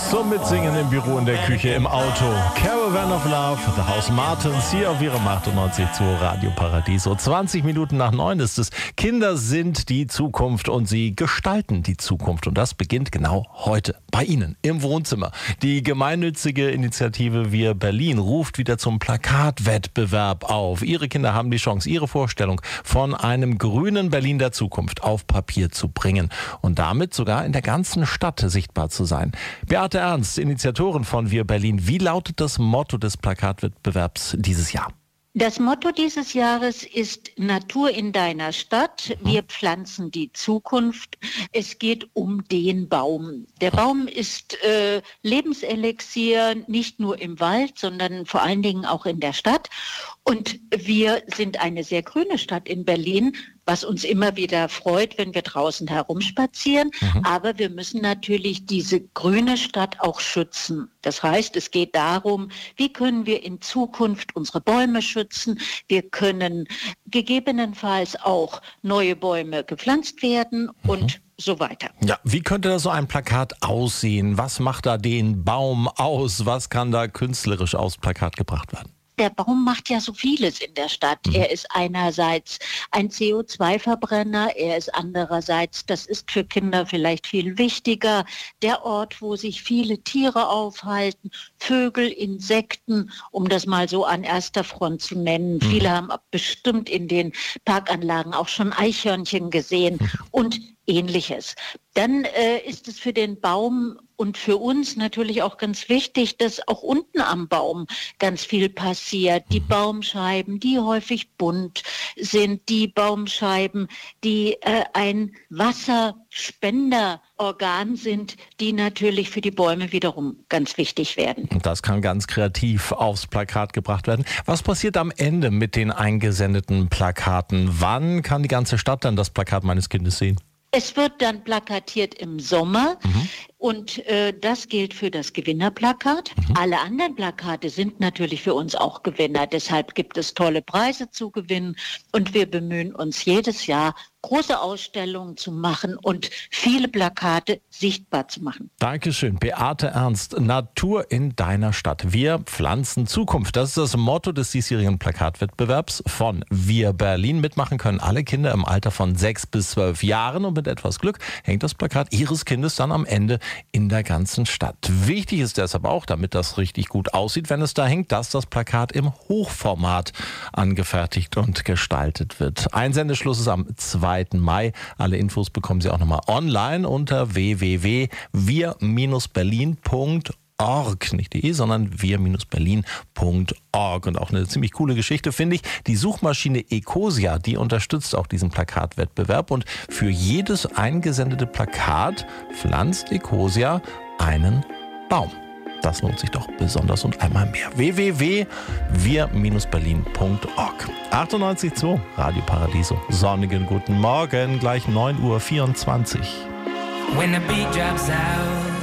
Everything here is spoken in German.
Zum Mitsingen im Büro, in der Küche, im Auto. Caravan of Love, The House Martins, hier auf ihrem 98.2 Radio Paradiso. 20 Minuten nach 9 ist es. Kinder sind die Zukunft und sie gestalten die Zukunft. Und das beginnt genau heute bei Ihnen im Wohnzimmer. Die gemeinnützige Initiative Wir Berlin ruft wieder zum Plakatwettbewerb auf. Ihre Kinder haben die Chance, ihre Vorstellung von einem grünen Berlin der Zukunft auf Papier zu bringen und damit sogar in der ganzen Stadt sichtbar zu sein. Beate Ernst, Initiatorin von Wir Berlin. Wie lautet das Motto des Plakatwettbewerbs dieses Jahr? Das Motto dieses Jahres ist Natur in deiner Stadt. Wir pflanzen die Zukunft. Es geht um den Baum. Der Baum ist Lebenselixier, nicht nur im Wald, sondern vor allen Dingen auch in der Stadt. Und wir sind eine sehr grüne Stadt in Berlin, was uns immer wieder freut, wenn wir draußen herumspazieren. Aber wir müssen natürlich diese grüne Stadt auch schützen. Das heißt, es geht darum, wie können wir in Zukunft unsere Bäume schützen. Wir können gegebenenfalls auch neue Bäume gepflanzt werden und so weiter. Ja, wie könnte da so ein Plakat aussehen? Was macht da den Baum aus? Was kann da künstlerisch aufs Plakat gebracht werden? Der Baum macht ja so vieles in der Stadt. Er ist einerseits ein CO2-Verbrenner, er ist andererseits, das ist für Kinder vielleicht viel wichtiger, der Ort, wo sich viele Tiere aufhalten, Vögel, Insekten, um das mal so an erster Front zu nennen. Viele haben bestimmt in den Parkanlagen auch schon Eichhörnchen gesehen und Ähnliches. Dann ist es für den Baum und für uns natürlich auch ganz wichtig, dass auch unten am Baum ganz viel passiert. Die Baumscheiben, die häufig bunt sind, die Baumscheiben, die ein Wasserspenderorgan sind, die natürlich für die Bäume wiederum ganz wichtig werden. Und das kann ganz kreativ aufs Plakat gebracht werden. Was passiert am Ende mit den eingesendeten Plakaten? Wann kann die ganze Stadt dann das Plakat meines Kindes sehen? Es wird dann plakatiert im Sommer und das gilt für das Gewinnerplakat. Alle anderen Plakate sind natürlich für uns auch Gewinner. Deshalb gibt es tolle Preise zu gewinnen und wir bemühen uns jedes Jahr, große Ausstellungen zu machen und viele Plakate sichtbar zu machen. Dankeschön. Beate Ernst, Natur in deiner Stadt. Wir pflanzen Zukunft. Das ist das Motto des diesjährigen Plakatwettbewerbs von Wir Berlin. Mitmachen können alle Kinder im Alter von 6 bis 12 Jahren und mit etwas Glück hängt das Plakat ihres Kindes dann am Ende in der ganzen Stadt. Wichtig ist deshalb auch, damit das richtig gut aussieht, wenn es da hängt, dass das Plakat im Hochformat angefertigt und gestaltet wird. Einsendeschluss ist am 2. Mai. Alle Infos bekommen Sie auch nochmal online unter www.wir-berlin.org. Nicht .de, sondern wir-berlin.org. Und auch eine ziemlich coole Geschichte finde ich. Die Suchmaschine Ecosia, die unterstützt auch diesen Plakatwettbewerb. Und für jedes eingesendete Plakat pflanzt Ecosia einen Baum. Das lohnt sich doch besonders und einmal mehr. www.wir-berlin.org. 98.2 Radio Paradiso. Sonnigen guten Morgen, gleich 9:24 Uhr. When the beat drops out